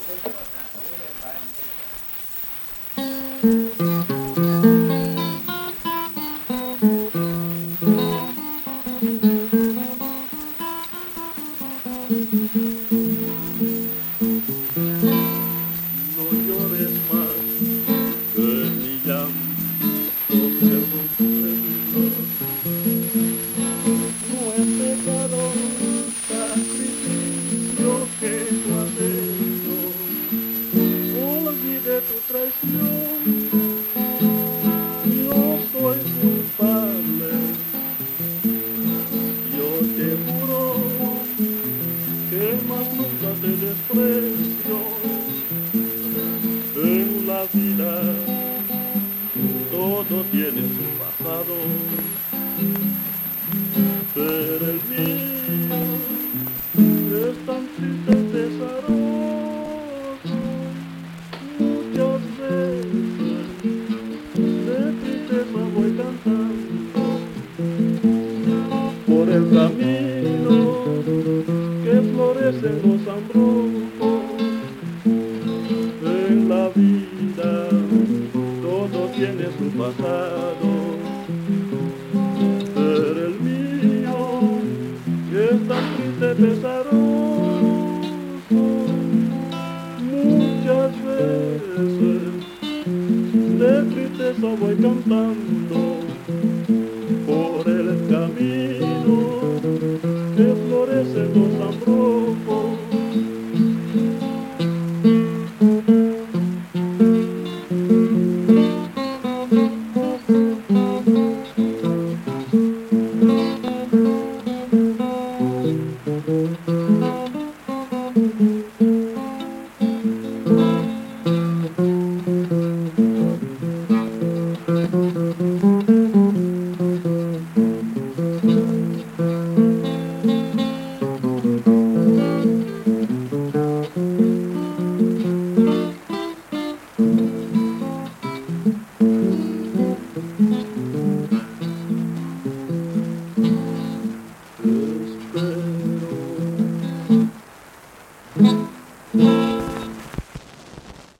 No llores más, que mi llanto se rompió. No es pecado sacrificio que tú has hecho. Olvide tu traición, yo soy culpable. Yo te juro que más nunca te desprecio. En la vida todo tiene su pasado, pero el mío es tan triste y pesaroso. Muchas veces de tristeza voy cantando por el camino que florecen los abrojos. En la vida todo tiene su pasado, pero el mío es tan triste y pesaroso. Muchas veces de tristeza voy cantando por el camino que florecen los abrojos.